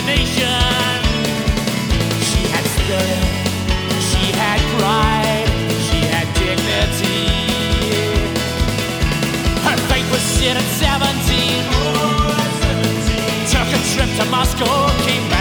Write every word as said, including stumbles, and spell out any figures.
nation. She had spirit, she had pride, she had dignity. Her fate was set at seventeen. Took a trip to Moscow, came